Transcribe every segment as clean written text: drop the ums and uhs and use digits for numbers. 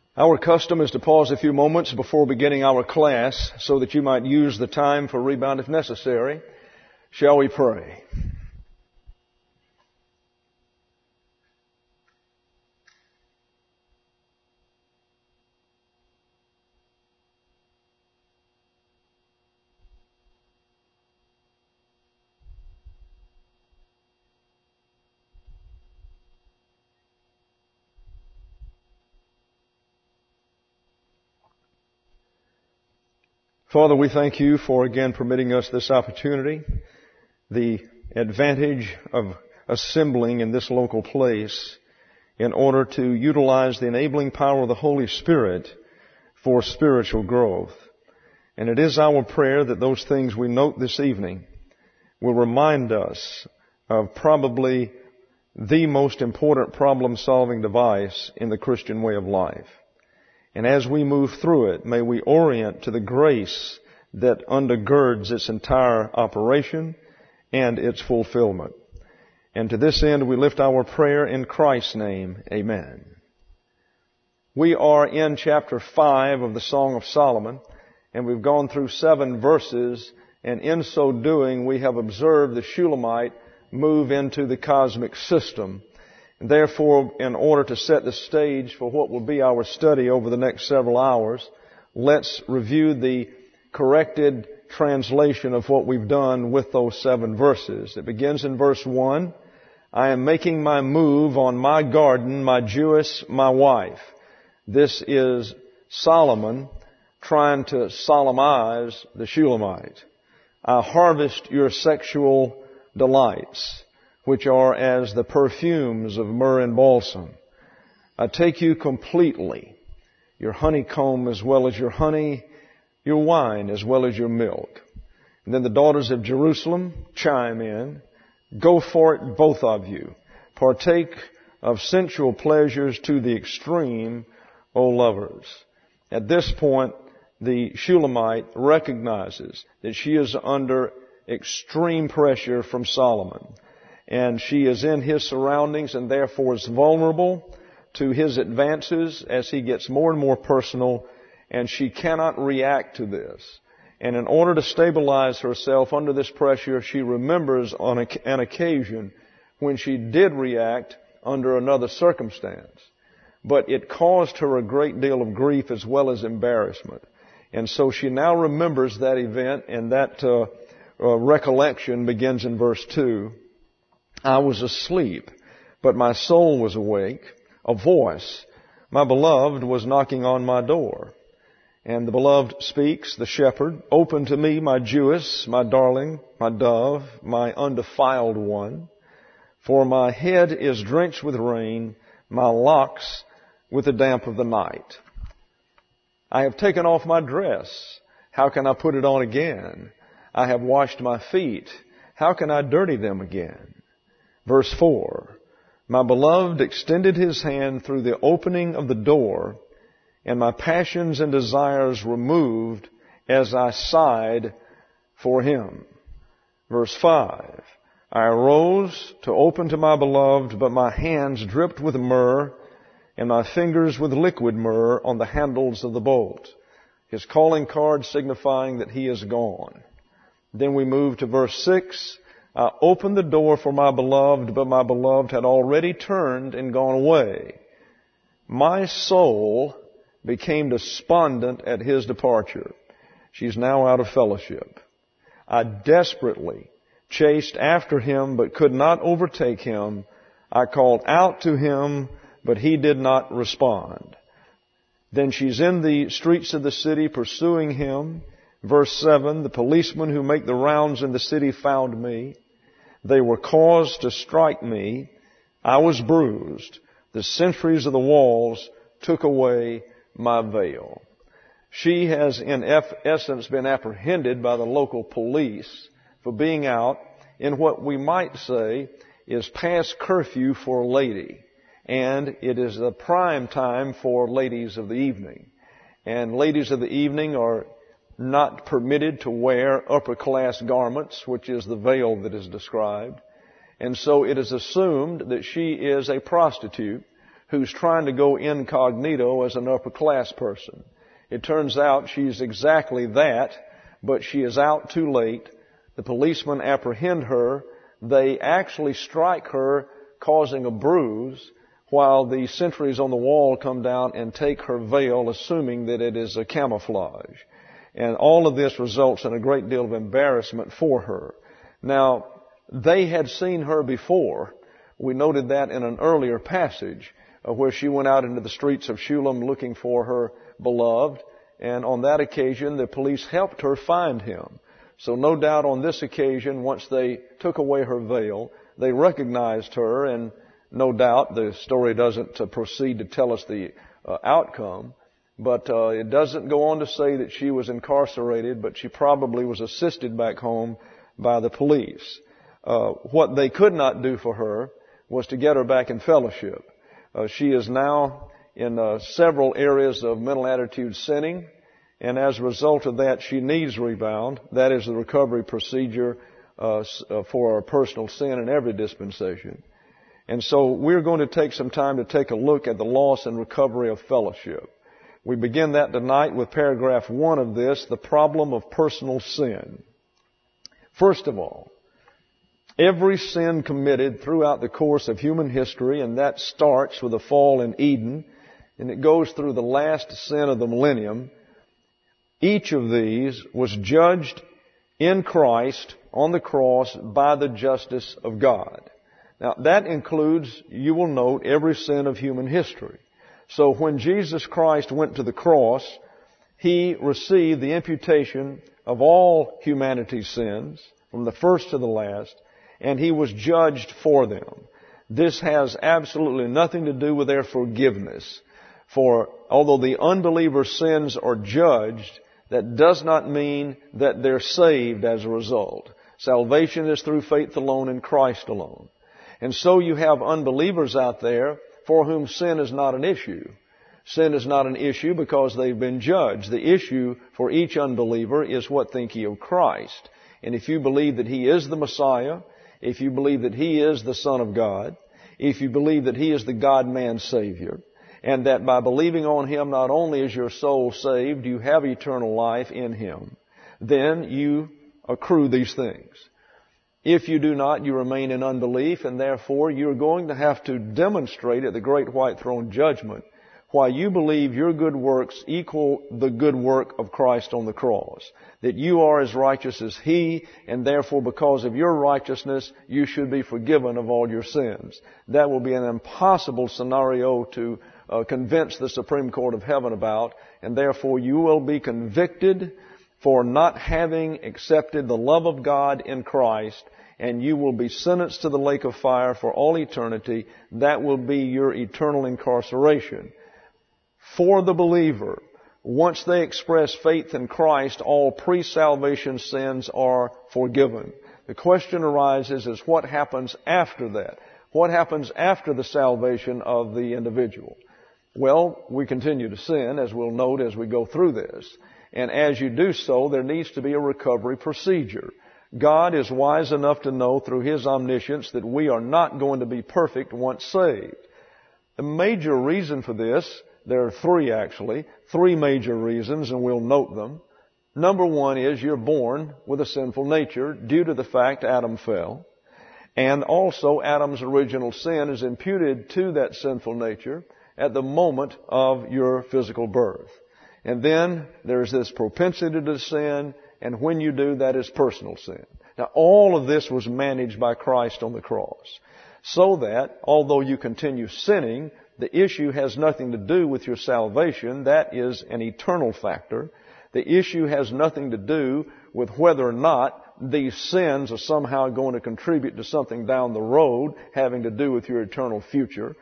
Our custom is to pause a few moments before beginning our class so that you might use the time for rebound if necessary. Shall we pray? Father, we thank you for again permitting us this opportunity, the advantage of assembling in this local place in order to utilize the enabling power of the Holy Spirit for spiritual growth. And it is our prayer that those things we note this evening will remind us of probably the most important problem-solving device in the Christian way of life. And as we move through it, may we orient to the grace that undergirds its entire operation and its fulfillment. And to this end, we lift our prayer in Christ's name. Amen. We are in chapter 5 of the Song of Solomon, and we've gone through 7 verses, and in so doing, we have observed the Shulamite move into the cosmic system. Therefore, in order to set the stage for what will be our study over the next several hours, let's review the corrected translation of what we've done with those 7 verses. It begins in verse 1, I am making my move on my garden, my Jewess, my wife. This is Solomon trying to solemnize the Shulamite. I harvest your sexual delights, which are as the perfumes of myrrh and balsam. I take you completely, your honeycomb as well as your honey, your wine as well as your milk. And then the daughters of Jerusalem chime in, go for it, both of you. Partake of sensual pleasures to the extreme, O lovers. At this point, the Shulamite recognizes that she is under extreme pressure from Solomon. And she is in his surroundings and therefore is vulnerable to his advances as he gets more and more personal, and she cannot react to this. And in order to stabilize herself under this pressure, she remembers on an occasion when she did react under another circumstance. But it caused her a great deal of grief as well as embarrassment. And so she now remembers that event, and that recollection begins in verse 2. I was asleep, but my soul was awake. A voice, my beloved, was knocking on my door. And the beloved speaks, the shepherd, open to me, my Jewess, my darling, my dove, my undefiled one. For my head is drenched with rain, my locks with the damp of the night. I have taken off my dress. How can I put it on again? I have washed my feet. How can I dirty them again? Verse 4, my beloved extended his hand through the opening of the door, and my passions and desires were moved as I sighed for him. Verse 5, I arose to open to my beloved, but my hands dripped with myrrh, and my fingers with liquid myrrh on the handles of the bolt. His calling card signifying that he is gone. Then we move to verse 6, I opened the door for my beloved, but my beloved had already turned and gone away. My soul became despondent at his departure. She's now out of fellowship. I desperately chased after him, but could not overtake him. I called out to him, but he did not respond. Then she's in the streets of the city pursuing him. Verse 7, the policemen who make the rounds in the city found me. They were caused to strike me. I was bruised. The sentries of the walls took away my veil. She has in essence been apprehended by the local police for being out in what we might say is past curfew for a lady. And it is the prime time for ladies of the evening. And ladies of the evening are not permitted to wear upper class garments, which is the veil that is described. And so it is assumed that she is a prostitute who's trying to go incognito as an upper class person. It turns out she's exactly that, but she is out too late. The policemen apprehend her. They actually strike her, causing a bruise, while the sentries on the wall come down and take her veil, assuming that it is a camouflage. And all of this results in a great deal of embarrassment for her. Now, they had seen her before. We noted that in an earlier passage where she went out into the streets of Shulam looking for her beloved. And on that occasion, the police helped her find him. So no doubt on this occasion, once they took away her veil, they recognized her, and no doubt the story doesn't proceed to tell us the outcome, but it doesn't go on to say that she was incarcerated, but she probably was assisted back home by the police. What they could not do for her was to get her back in fellowship. She is now in several areas of mental attitude sinning, and as a result of that, she needs rebound. That is the recovery procedure for a personal sin in every dispensation. And so we're going to take some time to take a look at the loss and recovery of fellowship. We begin that tonight with paragraph 1 of this, the problem of personal sin. First of all, every sin committed throughout the course of human history, and that starts with the fall in Eden, and it goes through the last sin of the millennium, each of these was judged in Christ on the cross by the justice of God. Now, that includes, you will note, every sin of human history. So when Jesus Christ went to the cross, He received the imputation of all humanity's sins, from the first to the last, and He was judged for them. This has absolutely nothing to do with their forgiveness. For although the unbeliever's sins are judged, that does not mean that they're saved as a result. Salvation is through faith alone in Christ alone. And so you have unbelievers out there for whom sin is not an issue. Sin is not an issue because they've been judged. The issue for each unbeliever is what think ye of Christ. And if you believe that He is the Messiah, if you believe that He is the Son of God, if you believe that He is the God-man Savior, and that by believing on Him not only is your soul saved, you have eternal life in Him, then you accrue these things. If you do not, you remain in unbelief, and therefore you're going to have to demonstrate at the great white throne judgment why you believe your good works equal the good work of Christ on the cross. That you are as righteous as He, and therefore because of your righteousness, you should be forgiven of all your sins. That will be an impossible scenario to convince the Supreme Court of Heaven about, and therefore you will be convicted for not having accepted the love of God in Christ, and you will be sentenced to the lake of fire for all eternity. That will be your eternal incarceration. For the believer, once they express faith in Christ, all pre-salvation sins are forgiven. The question arises is what happens after that? What happens after the salvation of the individual? Well, we continue to sin, as we'll note as we go through this. And as you do so, there needs to be a recovery procedure. God is wise enough to know through His omniscience that we are not going to be perfect once saved. The major reason for this, there are three major reasons, and we'll note them. Number one is you're born with a sinful nature due to the fact Adam fell. And also Adam's original sin is imputed to that sinful nature at the moment of your physical birth. And then there's this propensity to sin, and when you do, that is personal sin. Now, all of this was managed by Christ on the cross, so that, although you continue sinning, the issue has nothing to do with your salvation. That is an eternal factor. The issue has nothing to do with whether or not these sins are somehow going to contribute to something down the road having to do with your eternal future.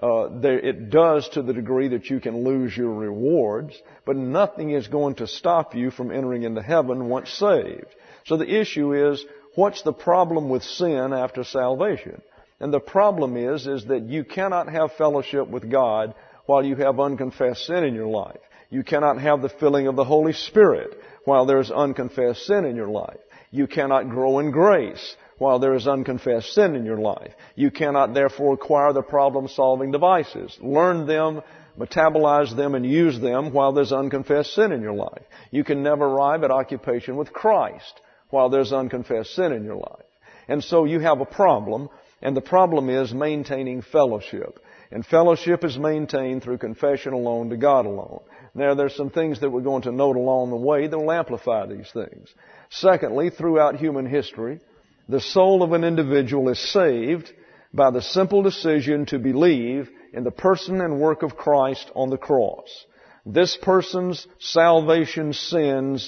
It does to the degree that you can lose your rewards, but nothing is going to stop you from entering into heaven once saved. So the issue is, what's the problem with sin after salvation? And the problem is that you cannot have fellowship with God while you have unconfessed sin in your life. You cannot have the filling of the Holy Spirit while there is unconfessed sin in your life. You cannot grow in grace while there is unconfessed sin in your life. You cannot therefore acquire the problem-solving devices. Learn them, metabolize them, and use them while there's unconfessed sin in your life. You can never arrive at occupation with Christ while there's unconfessed sin in your life. And so you have a problem, and the problem is maintaining fellowship. And fellowship is maintained through confession alone to God alone. Now, there's some things that we're going to note along the way that will amplify these things. Secondly, throughout human history, the soul of an individual is saved by the simple decision to believe in the person and work of Christ on the cross. This person's salvation sins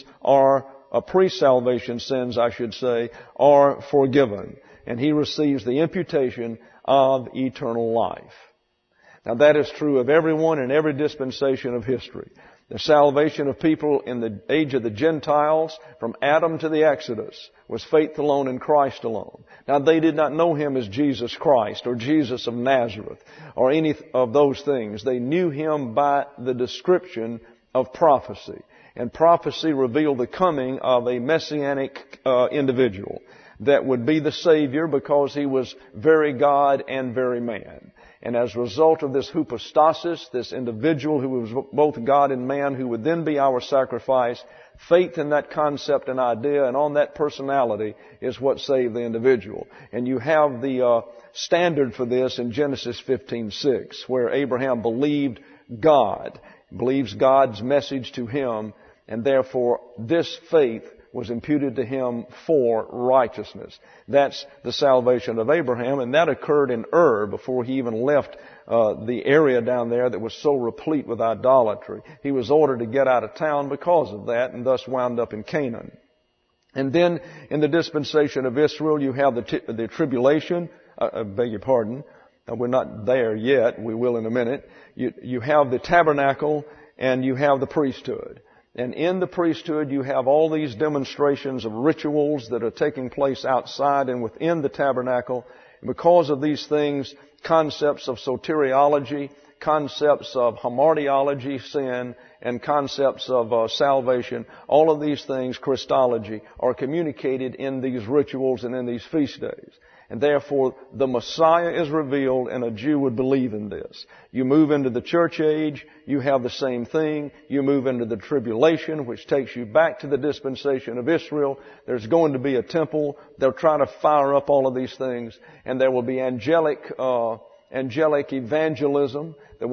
pre-salvation sins, I should say, are forgiven. And he receives the imputation of eternal life. Now that is true of everyone in every dispensation of history. The salvation of people in the age of the Gentiles, from Adam to the Exodus, was faith alone in Christ alone. Now they did not know Him as Jesus Christ or Jesus of Nazareth or any of those things. They knew Him by the description of prophecy. And prophecy revealed the coming of a messianic individual that would be the Savior because He was very God and very man. And as a result of this hypostasis, this individual who was both God and man, who would then be our sacrifice, faith in that concept and idea and on that personality is what saved the individual. And you have the standard for this in Genesis 15:6, where Abraham believed God, believes God's message to him, and therefore this faith was imputed to him for righteousness. That's the salvation of Abraham, and that occurred in Ur before he even left the area down there that was so replete with idolatry. He was ordered to get out of town because of that, and thus wound up in Canaan. And then in the dispensation of Israel, you have the tribulation. Beg your pardon. We're not there yet. We will in a minute. You have the tabernacle, and you have the priesthood. And in the priesthood, you have all these demonstrations of rituals that are taking place outside and within the tabernacle. And because of these things, concepts of soteriology, concepts of hamartiology, sin, and concepts of salvation, all of these things, Christology, are communicated in these rituals and in these feast days. And therefore, the Messiah is revealed, and a Jew would believe in this. You move into the church age, you have the same thing. You move into the tribulation, which takes you back to the dispensation of Israel. There's going to be a temple. They'll try to fire up all of these things. And there will be angelic evangelism. The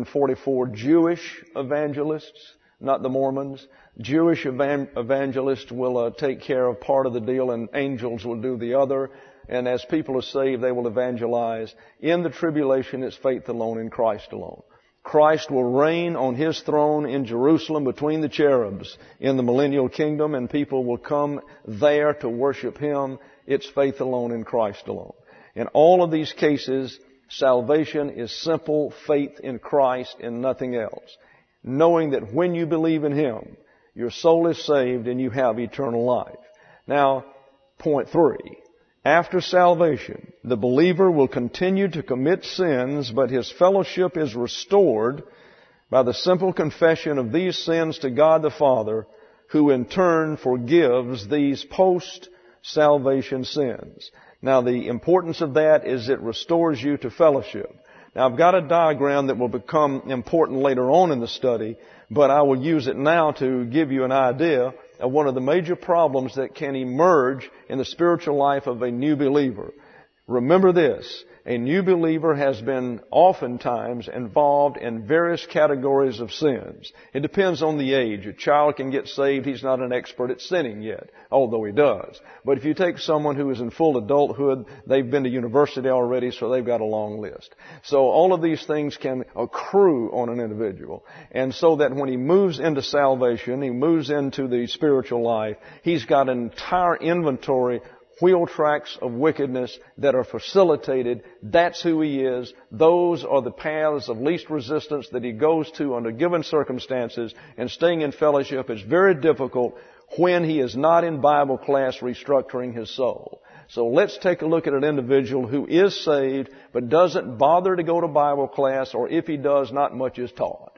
144 Jewish evangelists, not the Mormons. Jewish evangelists will take care of part of the deal, and angels will do the other. And as people are saved, they will evangelize. In the tribulation, it's faith alone in Christ alone. Christ will reign on His throne in Jerusalem between the cherubs in the millennial kingdom, and people will come there to worship Him. It's faith alone in Christ alone. In all of these cases, salvation is simple faith in Christ and nothing else. Knowing that when you believe in Him, your soul is saved and you have eternal life. Now, point 3. After salvation, the believer will continue to commit sins, but his fellowship is restored by the simple confession of these sins to God the Father, who in turn forgives these post-salvation sins. Now, the importance of that is it restores you to fellowship. Now, I've got a diagram that will become important later on in the study, but I will use it now to give you an idea of one of the major problems that can emerge in the spiritual life of a new believer. Remember this, a new believer has been oftentimes involved in various categories of sins. It depends on the age. A child can get saved. He's not an expert at sinning yet, although he does. But if you take someone who is in full adulthood, they've been to university already, so they've got a long list. So all of these things can accrue on an individual. And so that when he moves into salvation, he moves into the spiritual life, he's got an entire inventory, wheel tracks of wickedness that are facilitated. That's who he is. Those are the paths of least resistance that he goes to under given circumstances, and staying in fellowship is very difficult when he is not in Bible class restructuring his soul. So let's take a look at an individual who is saved but doesn't bother to go to Bible class, or if he does, not much is taught.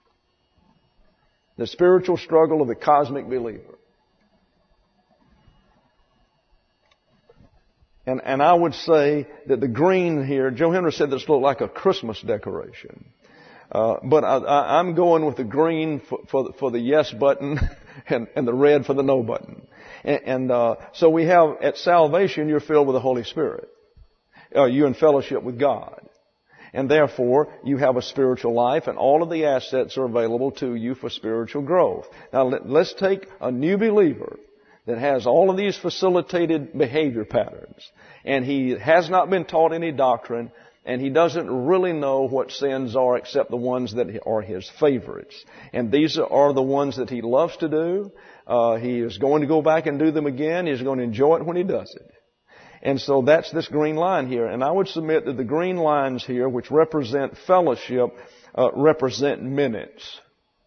The spiritual struggle of the cosmic believer. And I would say that the green here, Joe Henry said this looked like a Christmas decoration. But I'm going with the green for the yes button and the red for the no button. So we have, at salvation, you're filled with the Holy Spirit. You're in fellowship with God. And therefore, you have a spiritual life, and all of the assets are available to you for spiritual growth. Now, let's take a new believer that has all of these facilitated behavior patterns, and he has not been taught any doctrine, and he doesn't really know what sins are except the ones that are his favorites. And these are the ones that he loves to do. He is going to go back and do them again. He's going to enjoy it when he does it. And so that's this green line here. And I would submit that the green lines here, which represent fellowship, represent minutes.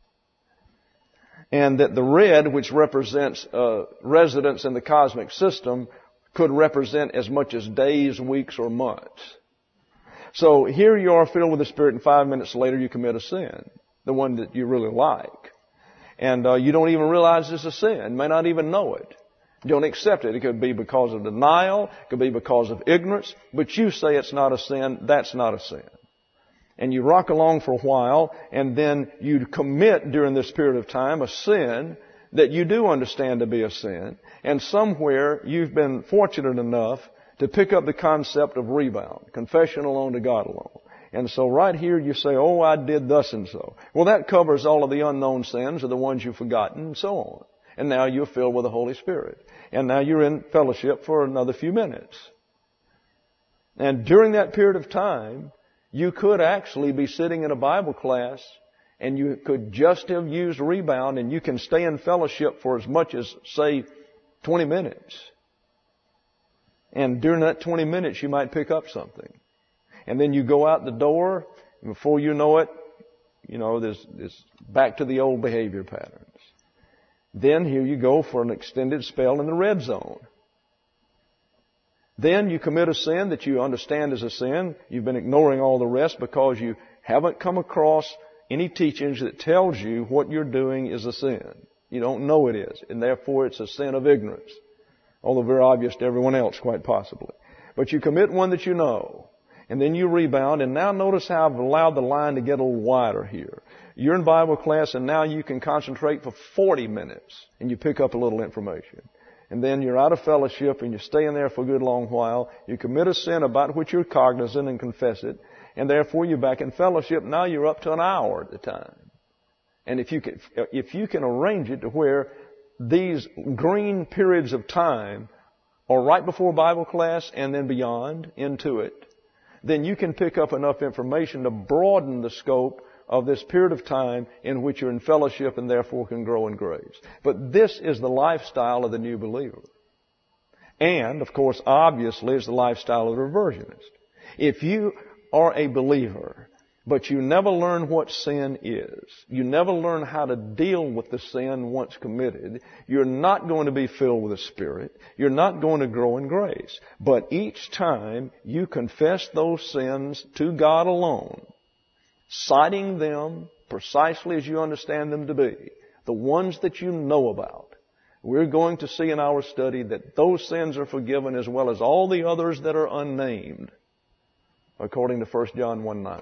And that the red, which represents residence in the cosmic system, could represent as much as days, weeks, or months. So here you are filled with the Spirit, and 5 minutes later you commit a sin, the one that you really like. And you don't even realize it's a sin, may not even know it. You don't accept it. It could be because of denial, it could be because of ignorance, but you say it's not a sin, that's not a sin. And you rock along for a while, and then you commit during this period of time a sin that you do understand to be a sin, and somewhere you've been fortunate enough to pick up the concept of rebound, confession alone to God alone. And so right here you say, oh, I did thus and so. Well, that covers all of the unknown sins or the ones you've forgotten and so on. And now you're filled with the Holy Spirit. And now you're in fellowship for another few minutes. And during that period of time, you could actually be sitting in a Bible class and you could just have used rebound, and you can stay in fellowship for as much as, say, 20 minutes. And during that 20 minutes, you might pick up something. And then you go out the door, and before you know it, there's back to the old behavior patterns. Then here you go for an extended spell in the red zone. Then you commit a sin that you understand is a sin. You've been ignoring all the rest because you haven't come across any teachings that tells you what you're doing is a sin. You don't know it is, and therefore it's a sin of ignorance. Although very obvious to everyone else, quite possibly. But you commit one that you know, and then you rebound, and now notice how I've allowed the line to get a little wider here. You're in Bible class, and now you can concentrate for 40 minutes, and you pick up a little information. And then you're out of fellowship, and you stay in there for a good long while. You commit a sin about which you're cognizant and confess it, and therefore you're back in fellowship. Now you're up to an hour at a time. And if you can arrange it to where these green periods of time are right before Bible class and then beyond into it, then you can pick up enough information to broaden the scope of this period of time in which you're in fellowship and therefore can grow in grace. But this is the lifestyle of the new believer. And, of course, obviously, is the lifestyle of the reversionist. If you are a believer, but you never learn what sin is, you never learn how to deal with the sin once committed, you're not going to be filled with the Spirit. You're not going to grow in grace. But each time you confess those sins to God alone, citing them precisely as you understand them to be, the ones that you know about, we're going to see in our study that those sins are forgiven as well as all the others that are unnamed, according to 1 John 1:9.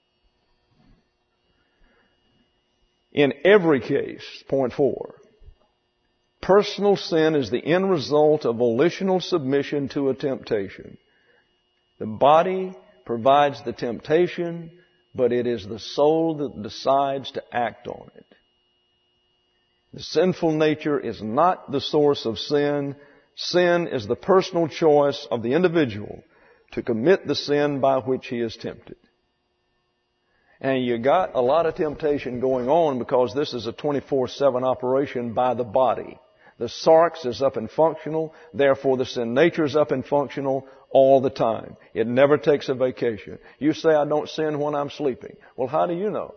In every case, point 4, personal sin is the end result of volitional submission to a temptation. The body provides the temptation, but it is the soul that decides to act on it. The sinful nature is not the source of sin. Sin is the personal choice of the individual to commit the sin by which he is tempted. And you got a lot of temptation going on because this is a 24/7 operation by the body. The sarx is up and functional, therefore the sin nature is up and functional all the time. It never takes a vacation. You say, I don't sin when I'm sleeping. Well, how do you know?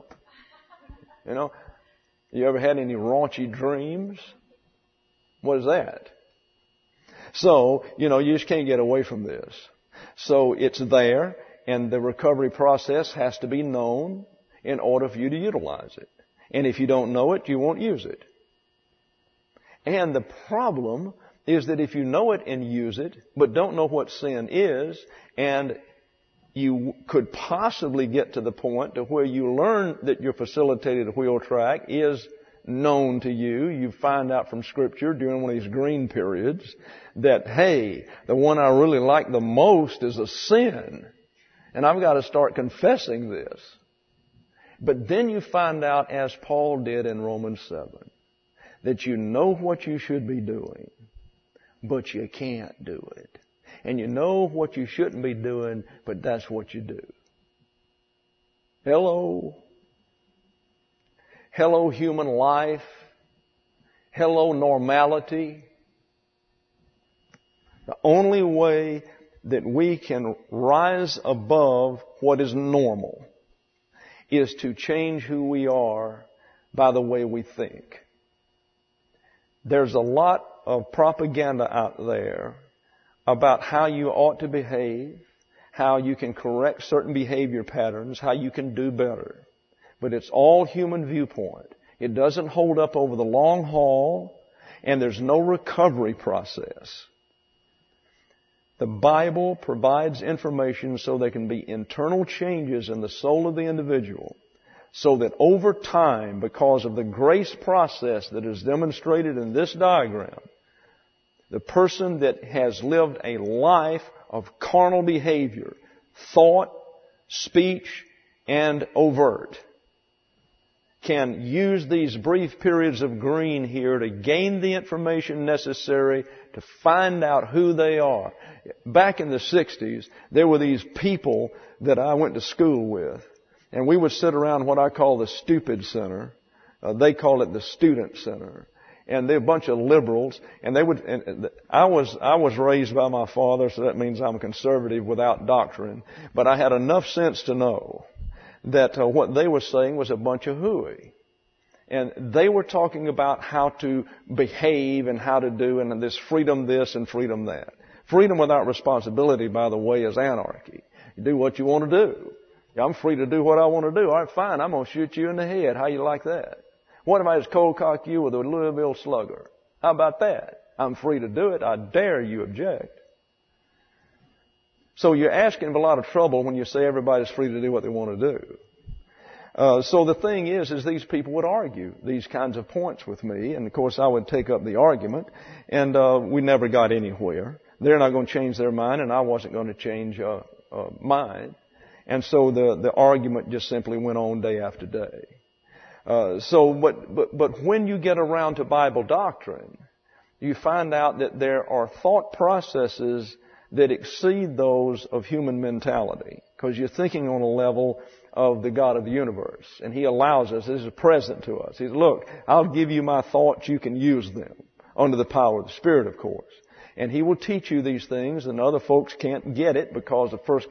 You ever had any raunchy dreams? What is that? So, you just can't get away from this. So it's there, and the recovery process has to be known in order for you to utilize it. And if you don't know it, you won't use it. And the problem is that if you know it and use it, but don't know what sin is, and you could possibly get to the point to where you learn that your facilitated wheel track is known to you. You find out from Scripture during one of these green periods that, hey, the one I really like the most is a sin. And I've got to start confessing this. But then you find out, as Paul did in Romans 7, that you know what you should be doing, but you can't do it. And you know what you shouldn't be doing, but that's what you do. Hello. Hello, human life. Hello, normality. The only way that we can rise above what is normal is to change who we are by the way we think. There's a lot of propaganda out there about how you ought to behave, how you can correct certain behavior patterns, how you can do better. But it's all human viewpoint. It doesn't hold up over the long haul, and there's no recovery process. The Bible provides information so there can be internal changes in the soul of the individual, so that over time, because of the grace process that is demonstrated in this diagram, the person that has lived a life of carnal behavior, thought, speech, and overt, can use these brief periods of green here to gain the information necessary to find out who they are. Back in the 60s, there were these people that I went to school with, and we would sit around what I call the stupid center. They call it the student center. And they're a bunch of liberals, and they would. And I was raised by my father, so that means I'm conservative without doctrine. But I had enough sense to know that what they were saying was a bunch of hooey, and they were talking about how to behave and how to do, and this freedom this and freedom that. Freedom without responsibility, by the way, is anarchy. You do what you want to do. I'm free to do what I want to do. All right, fine. I'm going to shoot you in the head. How you like that? What if I just cold cock you with a Louisville Slugger? How about that? I'm free to do it. I dare you object. So you're asking a lot of trouble when you say everybody's free to do what they want to do. So the thing is these people would argue these kinds of points with me, and of course I would take up the argument, and we never got anywhere. They're not going to change their mind, and I wasn't going to change mine. And so the argument just simply went on day after day. But when you get around to Bible doctrine, you find out that there are thought processes that exceed those of human mentality, because you're thinking on a level of the God of the universe, and He allows us. This is present to us. He says, "Look, I'll give you my thoughts. You can use them under the power of the Spirit, of course." And He will teach you these things, and other folks can't get it because of 1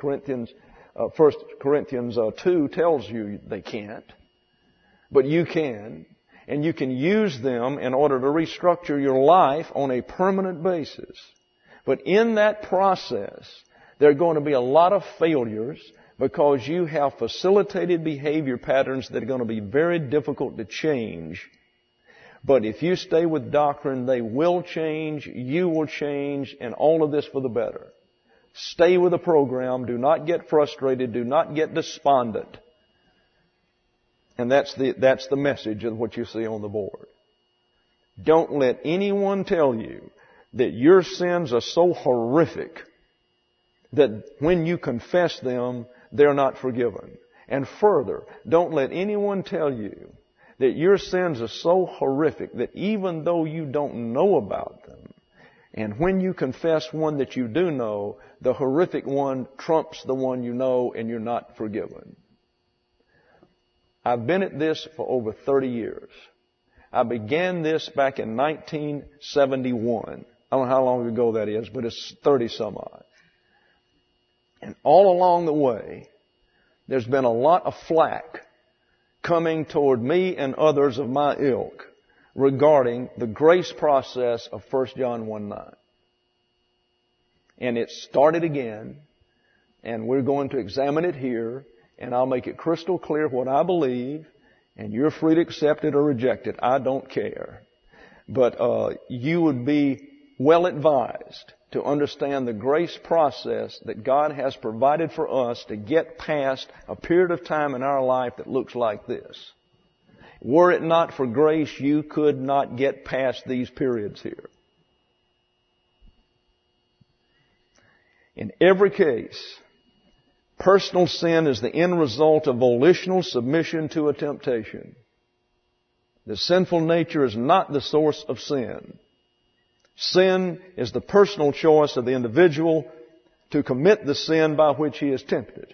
Corinthians 2 tells you they can't. But you can, and you can use them in order to restructure your life on a permanent basis. But in that process, there are going to be a lot of failures because you have facilitated behavior patterns that are going to be very difficult to change. But if you stay with doctrine, they will change, you will change, and all of this for the better. Stay with the program. Do not get frustrated. Do not get despondent. And that's the message of what you see on the board. Don't let anyone tell you that your sins are so horrific that when you confess them, they're not forgiven. And further, don't let anyone tell you that your sins are so horrific that even though you don't know about them, and when you confess one that you do know, the horrific one trumps the one you know, and you're not forgiven. I've been at this for over 30 years. I began this back in 1971. I don't know how long ago that is, but it's 30 some odd. And all along the way, there's been a lot of flack coming toward me and others of my ilk regarding the grace process of 1 John 1:9. And it started again, and we're going to examine it here, and I'll make it crystal clear what I believe, and you're free to accept it or reject it. I don't care. But you would be well advised to understand the grace process that God has provided for us to get past a period of time in our life that looks like this. Were it not for grace, you could not get past these periods here. In every case, personal sin is the end result of volitional submission to a temptation. The sinful nature is not the source of sin. Sin is the personal choice of the individual to commit the sin by which he is tempted.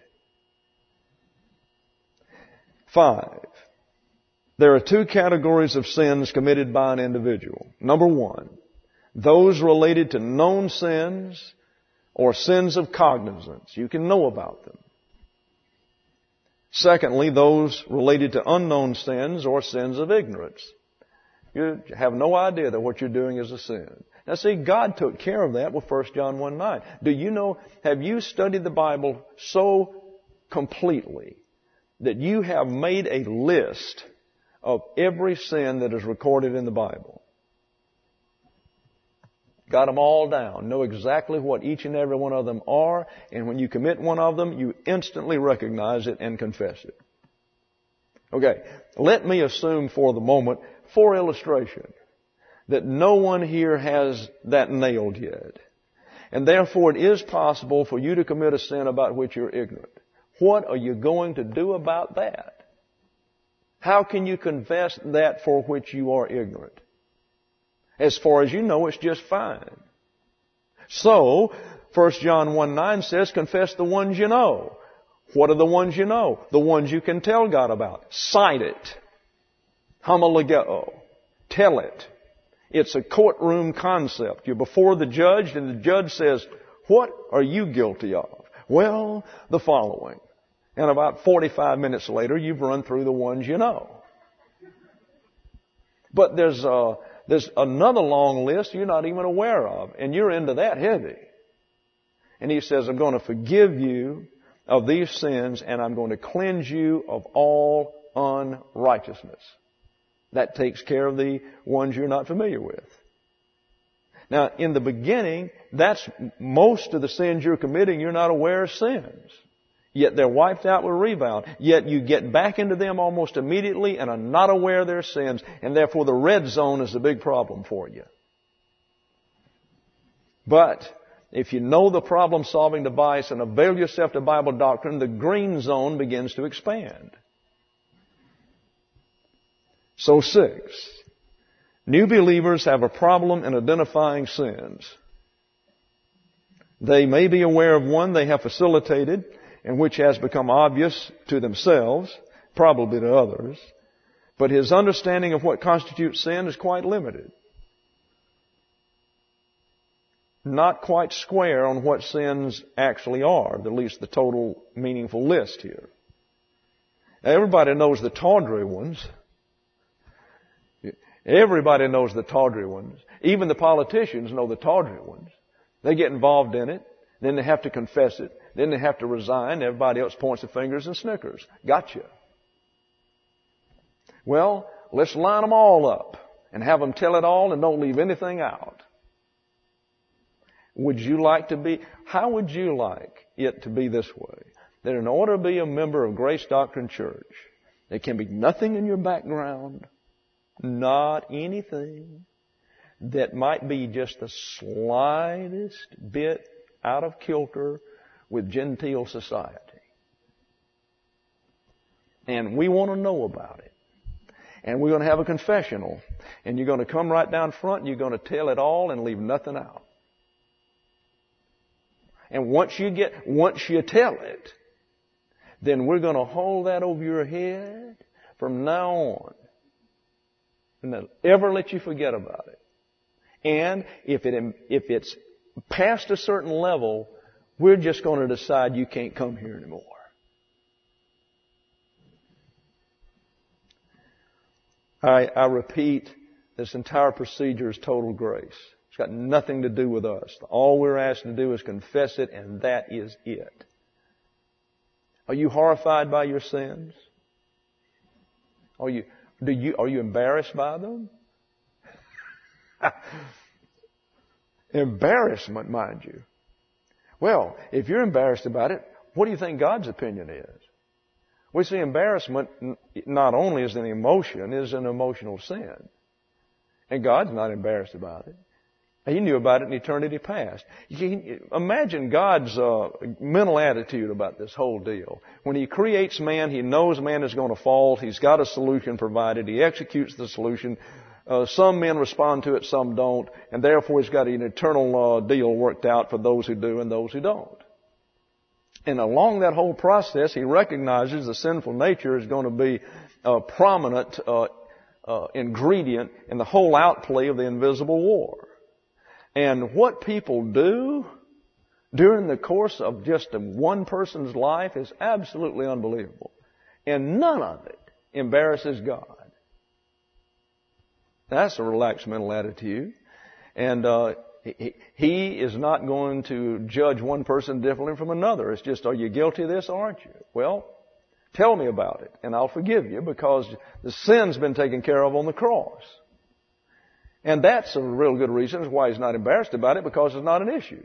5. There are two categories of sins committed by an individual. Number 1, those related to known sins or sins of cognizance. You can know about them. Secondly, those related to unknown sins or sins of ignorance. You have no idea that what you're doing is a sin. Now see, God took care of that with 1 John 1:9. Do you know, have you studied the Bible so completely that you have made a list of every sin that is recorded in the Bible? Got them all down. Know exactly what each and every one of them are. And when you commit one of them, you instantly recognize it and confess it. Okay, let me assume for the moment, for illustration, that no one here has that nailed yet. And therefore it is possible for you to commit a sin about which you're ignorant. What are you going to do about that? How can you confess that for which you are ignorant? As far as you know, it's just fine. So, 1 John 1:9 says, confess the ones you know. What are the ones you know? The ones you can tell God about. Cite it. Homologeo. Tell it. It's a courtroom concept. You're before the judge and the judge says, what are you guilty of? Well, the following. And about 45 minutes later, you've run through the ones you know. But there's another long list you're not even aware of, and you're into that heavy. And he says, I'm going to forgive you of these sins, and I'm going to cleanse you of all unrighteousness. That takes care of the ones you're not familiar with. Now, in the beginning, that's most of the sins you're committing you're not aware of sins. Yet they're wiped out with rebound. Yet you get back into them almost immediately and are not aware of their sins. And therefore the red zone is a big problem for you. But if you know the problem-solving device and avail yourself to Bible doctrine, the green zone begins to expand. So 6. New believers have a problem in identifying sins. They may be aware of one they have facilitated, and which has become obvious to themselves, probably to others, but his understanding of what constitutes sin is quite limited. Not quite square on what sins actually are, at least the total meaningful list here. Now, everybody knows the tawdry ones. Everybody knows the tawdry ones. Even the politicians know the tawdry ones. They get involved in it, then they have to confess it. Then they have to resign. Everybody else points their fingers and snickers. Gotcha. Well, let's line them all up and have them tell it all and don't leave anything out. How would you like it to be this way? That in order to be a member of Grace Doctrine Church, there can be nothing in your background, not anything that might be just the slightest bit out of kilter with genteel society. And we want to know about it. And we're going to have a confessional. And you're going to come right down front and you're going to tell it all and leave nothing out. And once you tell it, then we're going to hold that over your head from now on. And never ever let you forget about it. And if it's past a certain level, we're just going to decide you can't come here anymore. I repeat, this entire procedure is total grace. It's got nothing to do with us. All we're asked to do is confess it, and that is it. Are you horrified by your sins? Are you embarrassed by them? Embarrassment, mind you. Well, if you're embarrassed about it, what do you think God's opinion is? We see embarrassment not only as an emotion, is an emotional sin. And God's not embarrassed about it. He knew about it in eternity past. Imagine God's mental attitude about this whole deal. When He creates man, He knows man is going to fall. He's got a solution provided. He executes the solution. Some men respond to it, some don't. And therefore He's got an eternal deal worked out for those who do and those who don't. And along that whole process, He recognizes the sinful nature is going to be a prominent ingredient in the whole outplay of the invisible war. And what people do during the course of just one person's life is absolutely unbelievable. And none of it embarrasses God. That's a relaxed mental attitude. And He is not going to judge one person differently from another. It's just, are you guilty of this or aren't you? Well, tell me about it and I'll forgive you because the sin's been taken care of on the cross. And that's a real good reason why He's not embarrassed about it, because it's not an issue.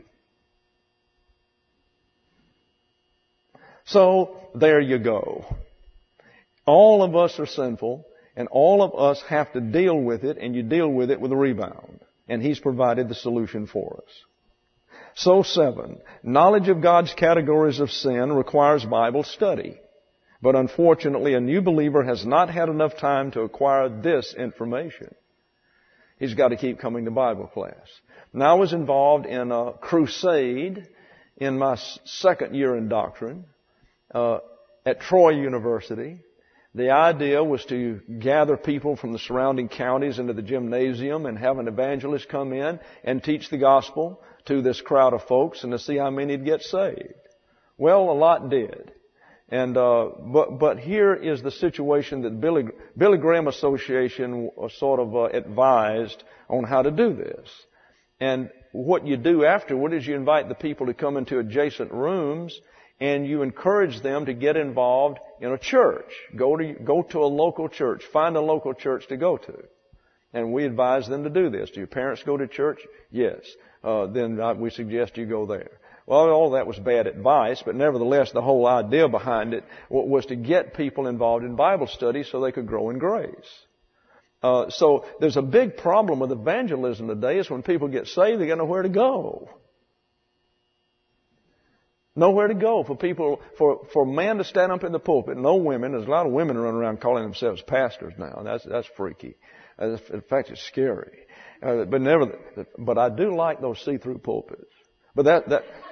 So, there you go. All of us are sinful, and all of us have to deal with it, and you deal with it with a rebound. And He's provided the solution for us. So 7, knowledge of God's categories of sin requires Bible study. But unfortunately, a new believer has not had enough time to acquire this information. He's got to keep coming to Bible class. Now, I was involved in a crusade in my second year in doctrine at Troy University. The idea was to gather people from the surrounding counties into the gymnasium and have an evangelist come in and teach the gospel to this crowd of folks and to see how many would get saved. Well, a lot did. And but here is the situation that Billy Graham Association sort of advised on how to do this. And what you do afterward is you invite the people to come into adjacent rooms and you encourage them to get involved in a church. Go to a local church. Find a local church to go to. And we advise them to do this. Do your parents go to church? Yes. Then we suggest you go there. Well, all that was bad advice, but nevertheless, the whole idea behind it was to get people involved in Bible study so they could grow in grace. So there's a big problem with evangelism today is when people get saved, they got nowhere to go. Nowhere to go for people, for a man to stand up in the pulpit. No women. There's a lot of women running around calling themselves pastors now. That's freaky. In fact, it's scary. But I do like those see-through pulpits. But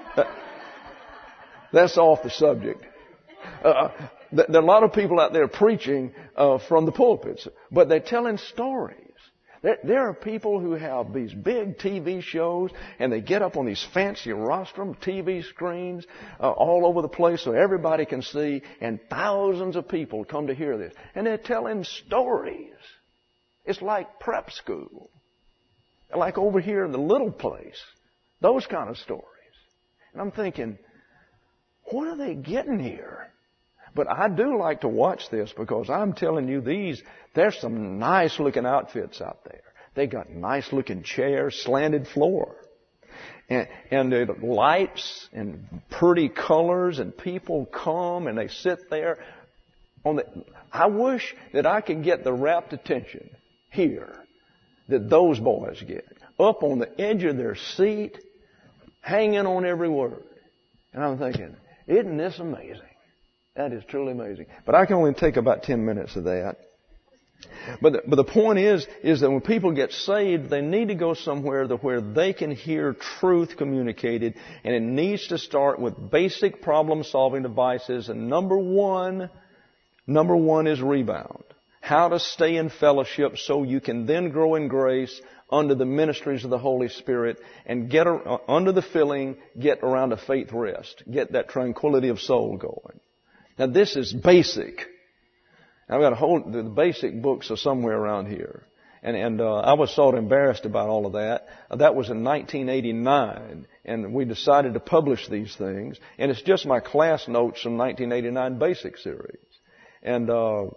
that's off the subject. There are a lot of people out there preaching from the pulpits, but they're telling stories. There are people who have these big TV shows, and they get up on these fancy rostrum TV screens all over the place so everybody can see, and thousands of people come to hear this. And they're telling stories. It's like prep school. Like over here in the little place. Those kind of stories. And I'm thinking, what are they getting here? But I do like to watch this because I'm telling you there's some nice looking outfits out there. They got nice looking chairs, slanted floor. And the lights and pretty colors and people come and they sit there. I wish that I could get the rapt attention here that those boys get. Up on the edge of their seat, hanging on every word. And I'm thinking, isn't this amazing? That is truly amazing. But I can only take about 10 minutes of that. But the point is that when people get saved, they need to go somewhere where they can hear truth communicated. And it needs to start with basic problem-solving devices. And number one is rebound. How to stay in fellowship so you can then grow in grace under the ministries of the Holy Spirit and get under the filling, get around a faith rest, get that tranquility of soul going. Now this is basic. I've got the basic books are somewhere around here. And I was sort of embarrassed about all of that. That was in 1989, and we decided to publish these things. And it's just my class notes from 1989 basic series.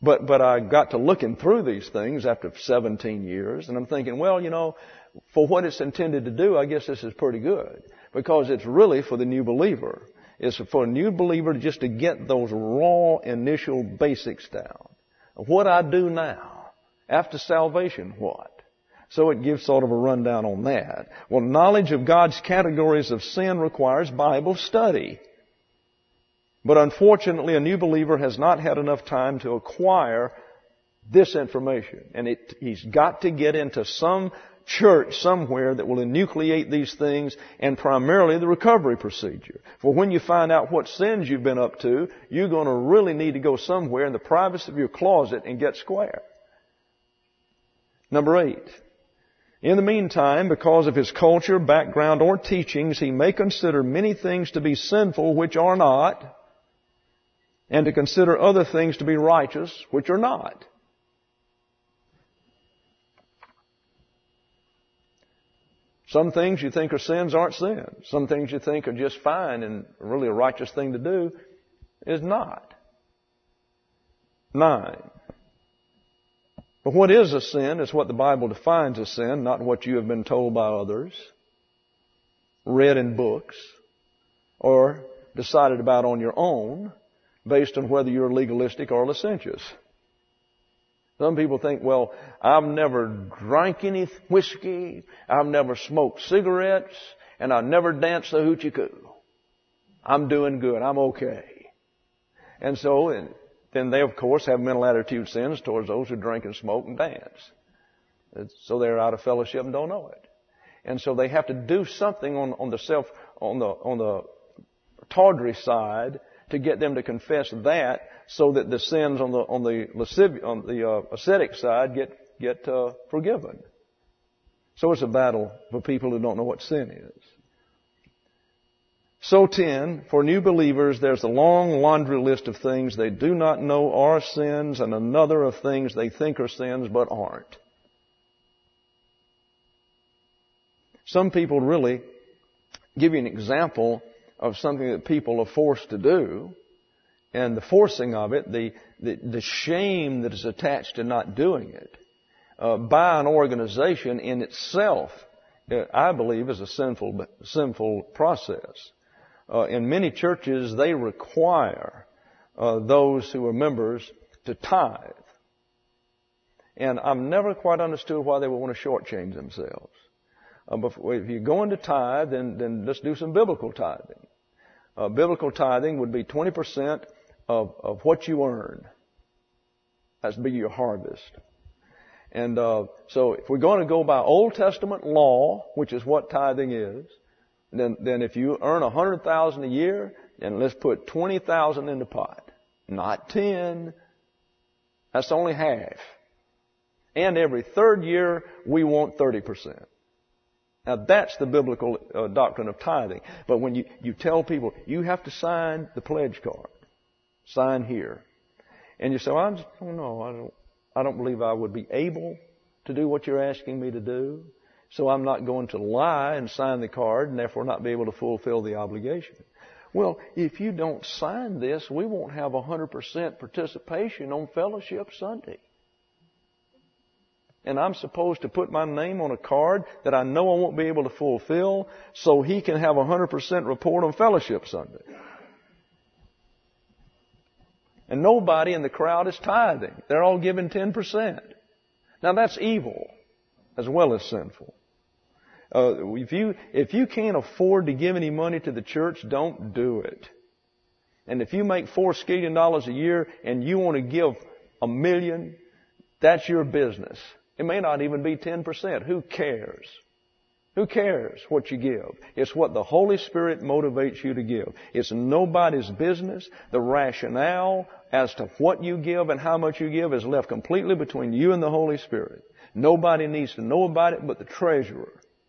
But I got to looking through these things after 17 years, and I'm thinking, well, you know, for what it's intended to do, I guess this is pretty good. Because it's really for the new believer. It's for a new believer just to get those raw initial basics down. What I do now, after salvation, what? So it gives sort of a rundown on that. Well, knowledge of God's categories of sin requires Bible study. But unfortunately, a new believer has not had enough time to acquire this information. And he's got to get into some church somewhere that will enucleate these things, and primarily the recovery procedure. For when you find out what sins you've been up to, you're going to really need to go somewhere in the privacy of your closet and get square. Number 8. In the meantime, because of his culture, background, or teachings, he may consider many things to be sinful which are not, and to consider other things to be righteous which are not. Some things you think are sins aren't sins. Some things you think are just fine and really a righteous thing to do is not. 9. But what is a sin is what the Bible defines as sin, not what you have been told by others, read in books, or decided about on your own based on whether you're legalistic or licentious. Some people think, well, I've never drank any whiskey, I've never smoked cigarettes, and I've never danced the hoochie coo. I'm doing good, I'm okay. And so, then they of course have mental attitude sins towards those who drink and smoke and dance. So they're out of fellowship and don't know it. And so they have to do something on the tawdry side to get them to confess that, so that the sins on the ascetic side get forgiven. So it's a battle for people who don't know what sin is. So 10, for new believers, there's a long laundry list of things they do not know are sins, and another of things they think are sins but aren't. Some people really give you an example of something that people are forced to do, and the forcing of it, the shame that is attached to not doing it, by an organization in itself, I believe, is a sinful process. In many churches, they require those who are members to tithe. And I've never quite understood why they would want to shortchange themselves. If you're going to tithe, then let's do some biblical tithing. Biblical tithing would be 20% of what you earn. That's be your harvest. And so if we're going to go by Old Testament law, which is what tithing is, then if you earn $100,000 a year, then let's put $20,000 in the pot, not 10. That's only half. And every third year we want 30%. Now that's the biblical doctrine of tithing. But when you tell people you have to sign the pledge card, sign here, and you say, well, I don't believe I would be able to do what you're asking me to do, so I'm not going to lie and sign the card and therefore not be able to fulfill the obligation. Well, if you don't sign this, we won't have 100% participation on Fellowship Sunday. And I'm supposed to put my name on a card that I know I won't be able to fulfill so he can have 100% report on Fellowship Sunday. And nobody in the crowd is tithing. They're all giving 10%. Now that's evil as well as sinful. If you can't afford to give any money to the church, don't do it. And if you make $4 skillion a year and you want to give $1 million, that's your business. It may not even be 10%. Who cares? Who cares what you give? It's what the Holy Spirit motivates you to give. It's nobody's business. The rationale as to what you give and how much you give is left completely between you and the Holy Spirit. Nobody needs to know about it but the treasurer.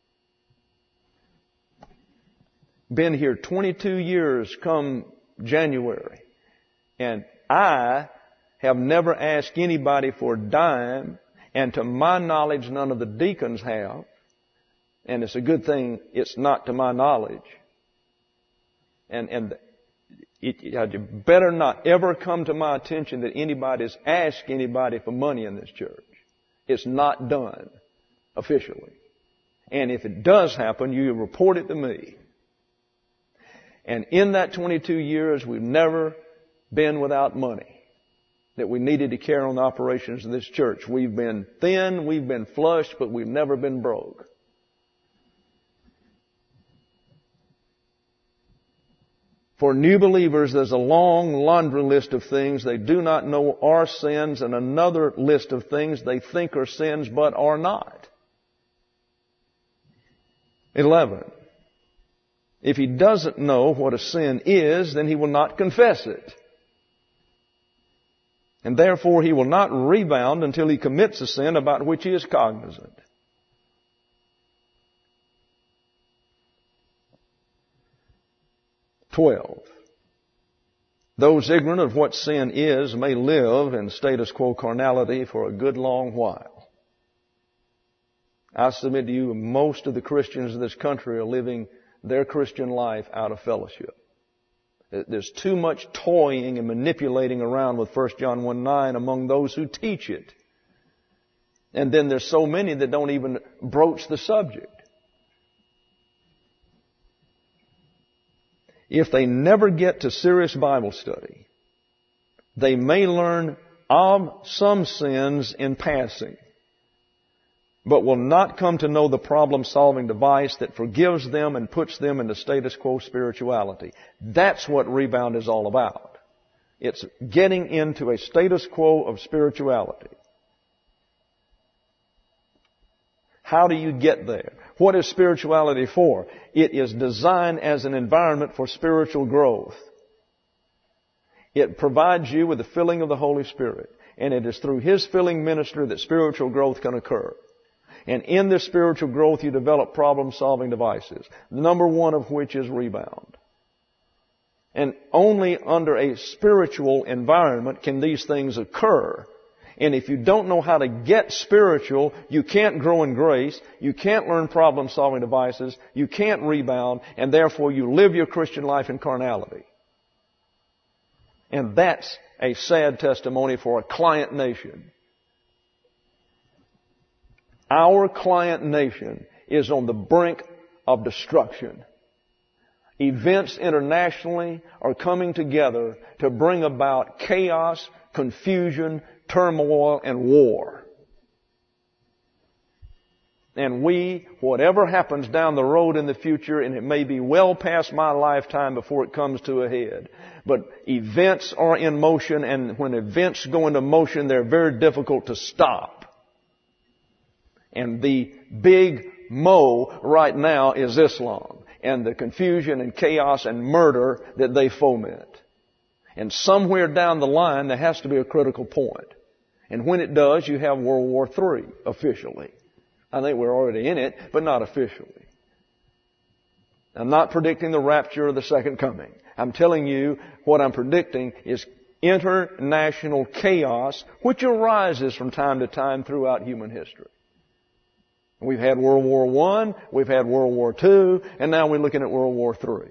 Been here 22 years come January, and I have never asked anybody for a dime, and to my knowledge none of the deacons have. And it's a good thing it's not to my knowledge. And It better not ever come to my attention that anybody's asked anybody for money in this church. It's not done officially. And if it does happen, you report it to me. And in that 22 years, we've never been without money that we needed to carry on the operations of this church. We've been thin, we've been flush, but we've never been broke. For new believers, there's a long laundry list of things they do not know are sins and another list of things they think are sins but are not. 11. If he doesn't know what a sin is, then he will not confess it. And therefore he will not rebound until he commits a sin about which he is cognizant. Those ignorant of what sin is may live in status quo carnality for a good long while. I submit to you, most of the Christians in this country are living their Christian life out of fellowship. There's too much toying and manipulating around with 1 John 1:9 among those who teach it. And then there's so many that don't even broach the subject. If they never get to serious Bible study, they may learn of some sins in passing, but will not come to know the problem-solving device that forgives them and puts them into status quo spirituality. That's what rebound is all about. It's getting into a status quo of spirituality. How do you get there? What is spirituality for? It is designed as an environment for spiritual growth. It provides you with the filling of the Holy Spirit. And it is through His filling ministry that spiritual growth can occur. And in this spiritual growth you develop problem-solving devices. Number one of which is rebound. And only under a spiritual environment can these things occur. And if you don't know how to get spiritual, you can't grow in grace, you can't learn problem-solving devices, you can't rebound, and therefore you live your Christian life in carnality. And that's a sad testimony for a client nation. Our client nation is on the brink of destruction. Events internationally are coming together to bring about chaos, confusion, turmoil, and war. And whatever happens down the road in the future, and it may be well past my lifetime before it comes to a head, but events are in motion, and when events go into motion, they're very difficult to stop. And the big mo right now is Islam, and the confusion and chaos and murder that they foment. And somewhere down the line, there has to be a critical point. And when it does, you have World War III, officially. I think we're already in it, but not officially. I'm not predicting the rapture or the second coming. I'm telling you what I'm predicting is international chaos, which arises from time to time throughout human history. We've had World War I, we've had World War II, and now we're looking at World War III.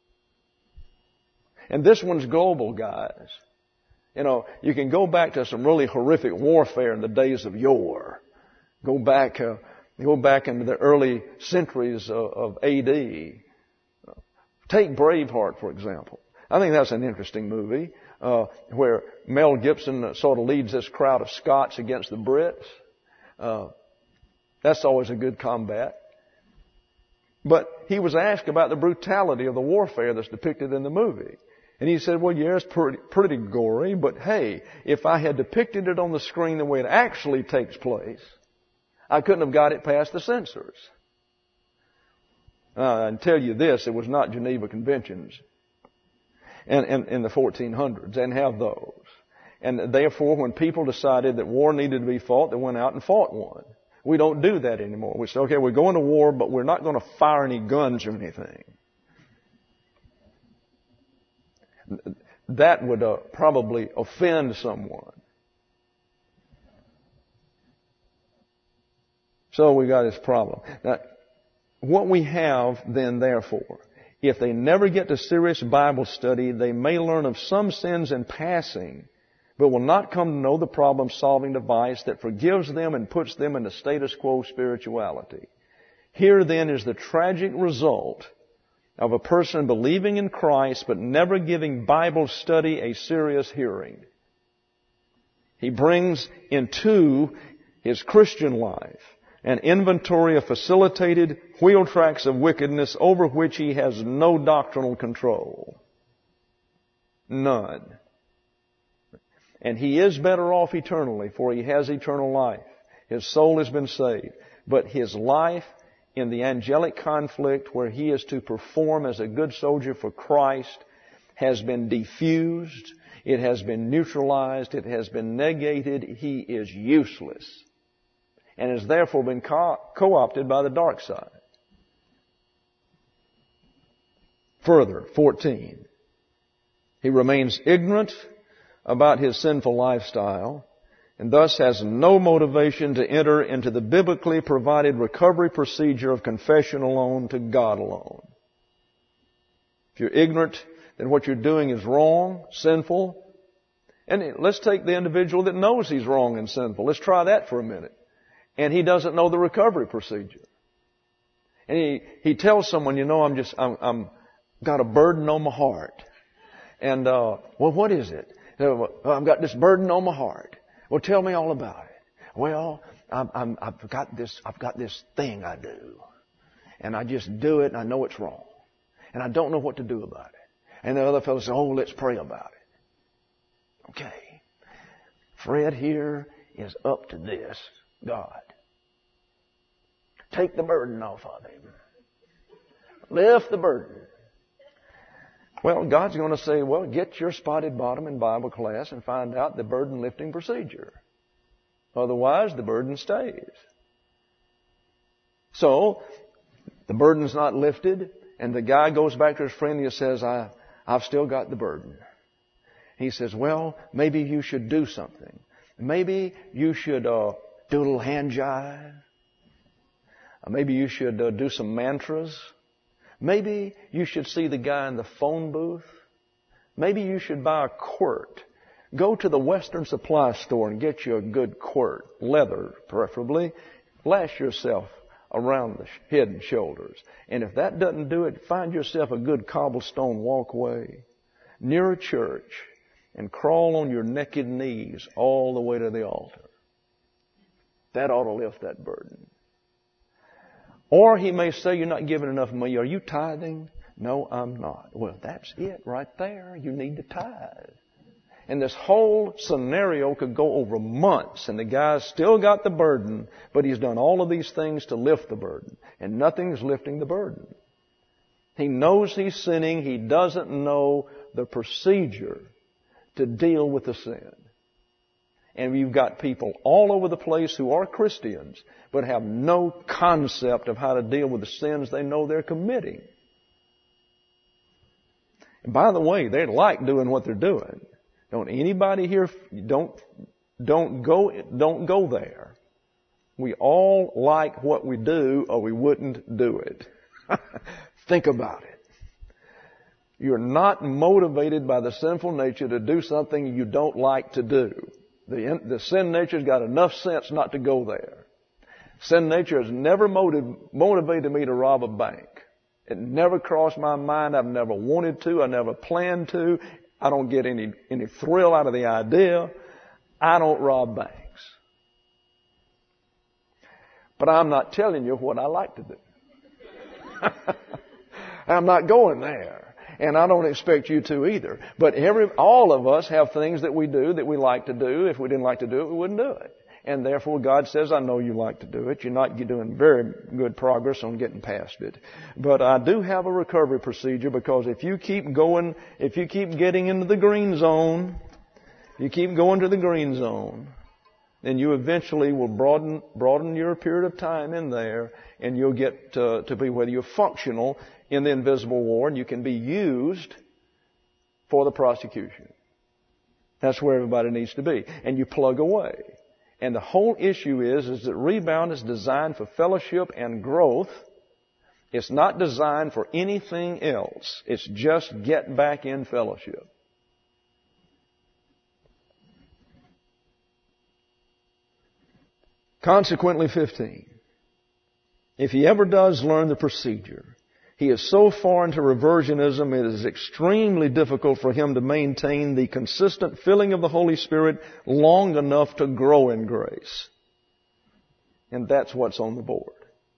And this one's global, guys. You know, you can go back to some really horrific warfare in the days of yore. Go back into the early centuries of A.D. Take Braveheart, for example. I think that's an interesting movie where Mel Gibson sort of leads this crowd of Scots against the Brits. That's always a good combat. But he was asked about the brutality of the warfare that's depicted in the movie. And he said, well, yeah, it's pretty gory, but hey, if I had depicted it on the screen the way it actually takes place, I couldn't have got it past the censors. And tell you this, it was not Geneva Conventions and in the 1400s, and have those. And therefore, when people decided that war needed to be fought, they went out and fought one. We don't do that anymore. We say, okay, we're going to war, but we're not going to fire any guns or anything. That would probably offend someone. So we got this problem. Now, what we have then, therefore, if they never get to serious Bible study, they may learn of some sins in passing, but will not come to know the problem-solving device that forgives them and puts them in the status quo spirituality. Here then is the tragic result of a person believing in Christ but never giving Bible study a serious hearing. He brings into his Christian life an inventory of facilitated wheel tracks of wickedness over which he has no doctrinal control. None. And he is better off eternally, for he has eternal life. His soul has been saved. But his life in the angelic conflict where he is to perform as a good soldier for Christ has been diffused. It has been neutralized. It has been negated. He is useless and has therefore been co-opted by the dark side. Further, 14. He remains ignorant about his sinful lifestyle and thus has no motivation to enter into the biblically provided recovery procedure of confession alone to God alone. If you're ignorant that what you're doing is wrong, sinful, and let's take the individual that knows he's wrong and sinful. Let's try that for a minute. And he doesn't know the recovery procedure. And he tells someone, I'm got a burden on my heart. And, what is it? I've got this burden on my heart. Well, tell me all about it. Well, I've got this thing I do. And I just do it and I know it's wrong. And I don't know what to do about it. And the other fellow says, let's pray about it. Okay. Fred here is up to this. God. Take the burden off of him. Lift the burden. Well, God's going to say, get your spotted bottom in Bible class and find out the burden lifting procedure. Otherwise, the burden stays. So, the burden's not lifted, and the guy goes back to his friend and he says, I've still got the burden. He says, maybe you should do something. Maybe you should do a little hand jive. Maybe you should do some mantras. Maybe you should see the guy in the phone booth. Maybe you should buy a quirt. Go to the Western Supply Store and get you a good quirt, leather preferably. Lash yourself around the head and shoulders. And if that doesn't do it, find yourself a good cobblestone walkway near a church and crawl on your naked knees all the way to the altar. That ought to lift that burden. Or he may say, you're not giving enough money. Are you tithing? No, I'm not. Well, that's it right there. You need to tithe. And this whole scenario could go over months, and the guy's still got the burden, but he's done all of these things to lift the burden, and nothing's lifting the burden. He knows he's sinning. He doesn't know the procedure to deal with the sin. And you've got people all over the place who are Christians, but have no concept of how to deal with the sins they know they're committing. And by the way, they like doing what they're doing. Don't anybody here, don't go there. We all like what we do or we wouldn't do it. Think about it. You're not motivated by the sinful nature to do something you don't like to do. The sin nature's got enough sense not to go there. Sin nature has never motivated me to rob a bank. It never crossed my mind. I've never wanted to. I never planned to. I don't get any thrill out of the idea. I don't rob banks. But I'm not telling you what I like to do. I'm not going there. And I don't expect you to either. But all of us have things that we do that we like to do. If we didn't like to do it, we wouldn't do it. And therefore God says, I know you like to do it. You're doing very good progress on getting past it. But I do have a recovery procedure, because if you keep getting into the green zone, you keep going to the green zone, then you eventually will broaden your period of time in there, and you'll get to be whether you're functional in the invisible war, and you can be used for the prosecution. That's where everybody needs to be. And you plug away. And the whole issue is that Rebound is designed for fellowship and growth It's not designed for anything else. It's just get back in fellowship. Consequently, 15. If he ever does learn the procedure, he is so far into reversionism, it is extremely difficult for him to maintain the consistent filling of the Holy Spirit long enough to grow in grace. And that's what's on the board.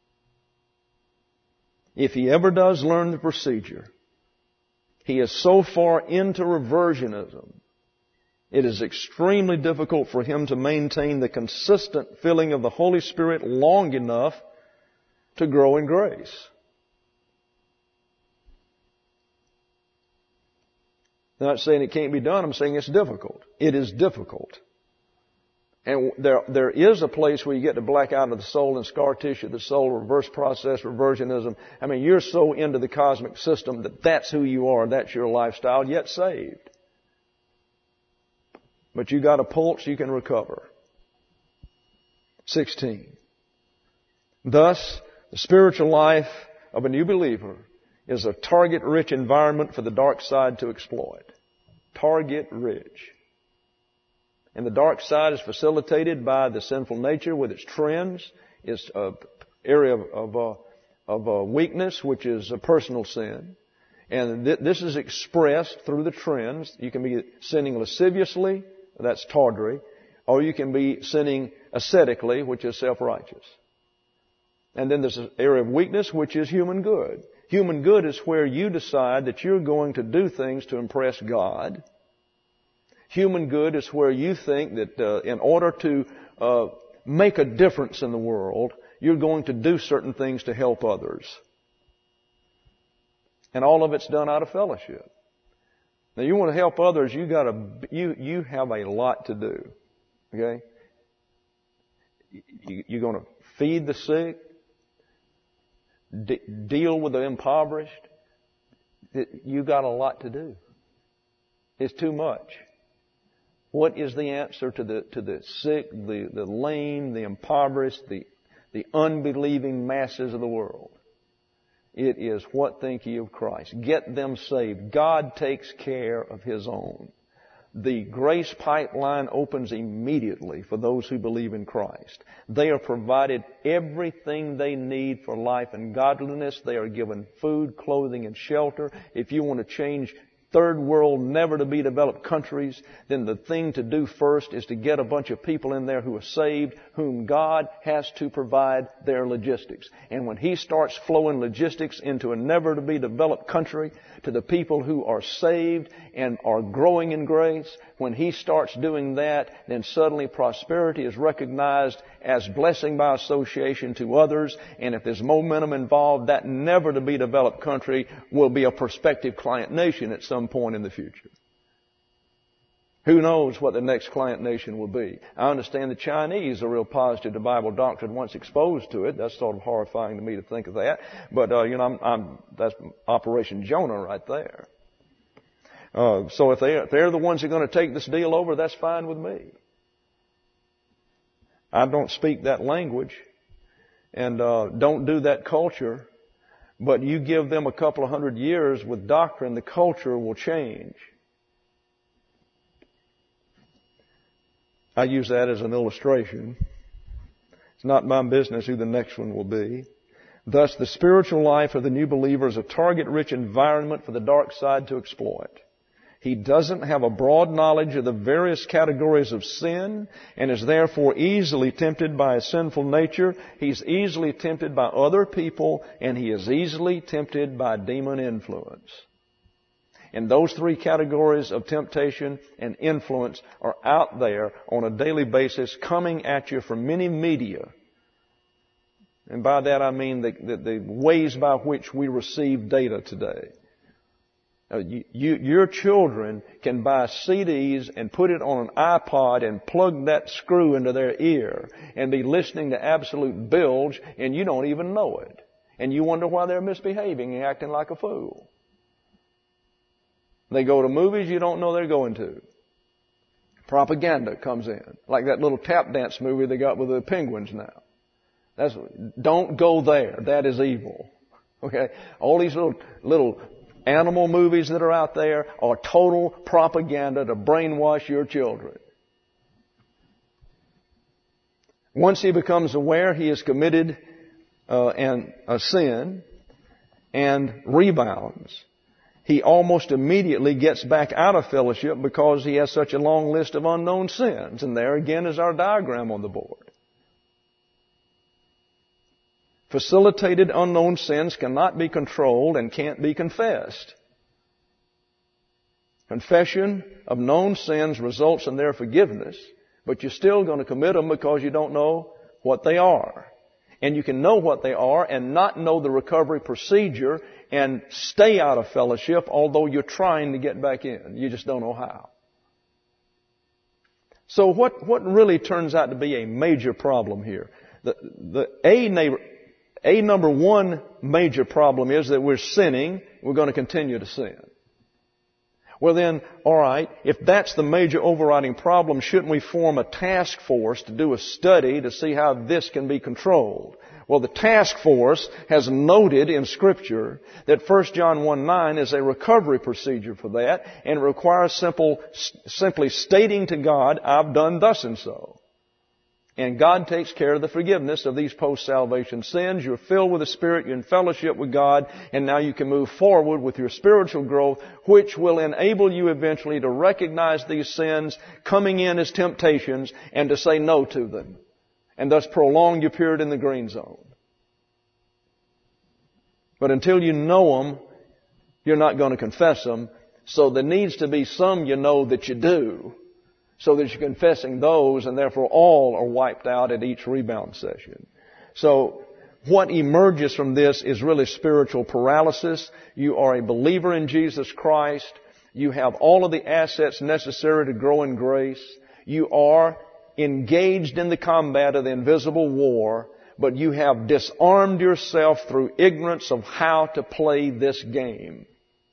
If he ever does learn the procedure, he is so far into reversionism, it is extremely difficult for him to maintain the consistent filling of the Holy Spirit long enough to grow in grace. I'm not saying it can't be done. I'm saying it's difficult. It is difficult. And there is a place where you get to black out of the soul and scar tissue of the soul, reverse process, reversionism. I mean, you're so into the cosmic system that that's who you are, that's your lifestyle, yet saved. But you got a pulse, you can recover. 16. Thus, the spiritual life of a new believer is a target-rich environment for the dark side to exploit. Target-rich. And the dark side is facilitated by the sinful nature with its trends, its area of weakness, which is a personal sin. And this is expressed through the trends. You can be sinning lasciviously, that's tawdry, or you can be sinning ascetically, which is self-righteous. And then there's an area of weakness, which is human good. Human good is where you decide that you're going to do things to impress God. Human good is where you think that in order to make a difference in the world, you're going to do certain things to help others. And all of it's done out of fellowship. Now, you want to help others, you have a lot to do. Okay? You're going to feed the sick, deal with the impoverished. You got a lot to do. It's too much. What is the answer to the sick, the lame, the impoverished, the unbelieving masses of the world? It is, what think ye of Christ? Get them saved. God takes care of His own. The grace pipeline opens immediately for those who believe in Christ. They are provided everything they need for life and godliness. They are given food, clothing, and shelter. If you want to change third world, never to be developed countries, then the thing to do first is to get a bunch of people in there who are saved, whom God has to provide their logistics. And when He starts flowing logistics into a never to be developed country to the people who are saved and are growing in grace, when He starts doing that, then suddenly prosperity is recognized as blessing by association to others. And if there's momentum involved, that never to be developed country will be a prospective client nation at some point in the future. Who knows what the next client nation will be? I understand the Chinese are real positive to Bible doctrine once exposed to it. That's sort of horrifying to me to think of that. But, that's Operation Jonah right there. So if they're the ones who are going to take this deal over, that's fine with me. I don't speak that language and don't do that culture. But you give them a couple of 100 years with doctrine, the culture will change. I use that as an illustration. It's not my business who the next one will be. Thus, the spiritual life of the new believer is a target-rich environment for the dark side to exploit. He doesn't have a broad knowledge of the various categories of sin and is therefore easily tempted by a sinful nature. He's easily tempted by other people, and he is easily tempted by demon influence. And those three categories of temptation and influence are out there on a daily basis, coming at you from many media. And by that I mean the ways by which we receive data today. Your children can buy CDs and put it on an iPod and plug that screw into their ear and be listening to absolute bilge, and you don't even know it. And you wonder why they're misbehaving and acting like a fool. They go to movies you don't know they're going to. Propaganda comes in, like that little tap dance movie they got with the penguins now. Don't go there. That is evil. Okay? All these little animal movies that are out there are total propaganda to brainwash your children. Once he becomes aware he has committed a sin and rebounds, he almost immediately gets back out of fellowship because he has such a long list of unknown sins. And there again is our diagram on the board. Facilitated unknown sins cannot be controlled and can't be confessed. Confession of known sins results in their forgiveness, but you're still going to commit them because you don't know what they are. And you can know what they are and not know the recovery procedure and stay out of fellowship, although you're trying to get back in. You just don't know how. So what really turns out to be a major problem here? A number one major problem is that we're sinning. We're going to continue to sin. Well then, alright, if that's the major overriding problem, shouldn't we form a task force to do a study to see how this can be controlled? Well, the task force has noted in Scripture that 1 John 1:9 is a recovery procedure for that, and it requires simply stating to God, I've done thus and so. And God takes care of the forgiveness of these post-salvation sins. You're filled with the Spirit, you're in fellowship with God, and now you can move forward with your spiritual growth, which will enable you eventually to recognize these sins coming in as temptations and to say no to them, and thus prolong your period in the green zone. But until you know them, you're not going to confess them, so there needs to be some you know that you do, so that you're confessing those, and therefore all are wiped out at each rebound session. So what emerges from this is really spiritual paralysis. You are a believer in Jesus Christ. You have all of the assets necessary to grow in grace. You are engaged in the combat of the invisible war, but you have disarmed yourself through ignorance of how to play this game.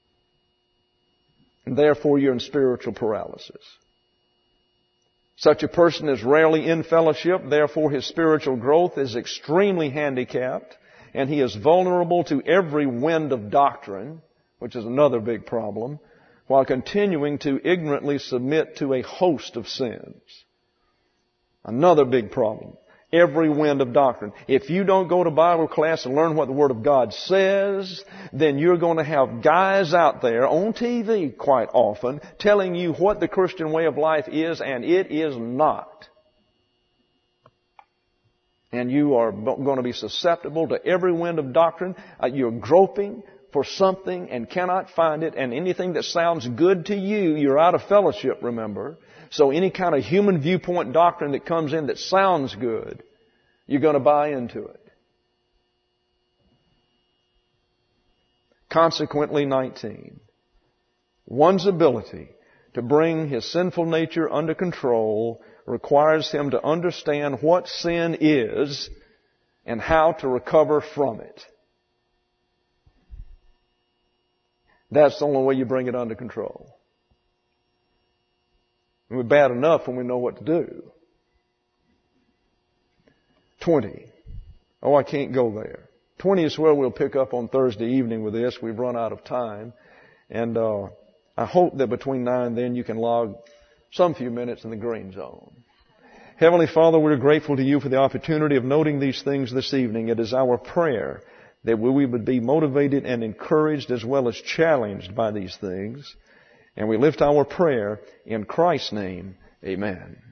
And therefore you're in spiritual paralysis. Such a person is rarely in fellowship, therefore his spiritual growth is extremely handicapped, and he is vulnerable to every wind of doctrine, which is another big problem, while continuing to ignorantly submit to a host of sins. Another big problem. Every wind of doctrine. If you don't go to Bible class and learn what the Word of God says, then you're going to have guys out there on TV quite often telling you what the Christian way of life is, and it is not. And you are going to be susceptible to every wind of doctrine. You're groping for something and cannot find it, and anything that sounds good to you, you're out of fellowship, remember. So any kind of human viewpoint doctrine that comes in that sounds good, you're going to buy into it. Consequently, 19. One's ability to bring his sinful nature under control requires him to understand what sin is and how to recover from it. That's the only way you bring it under control. We're bad enough when we know what to do. 20. Oh, I can't go there. 20 is where we'll pick up on Thursday evening with this. We've run out of time. And I hope that between now and then you can log some few minutes in the green zone. Heavenly Father, we're grateful to you for the opportunity of noting these things this evening. It is our prayer that we would be motivated and encouraged as well as challenged by these things. And we lift our prayer in Christ's name. Amen.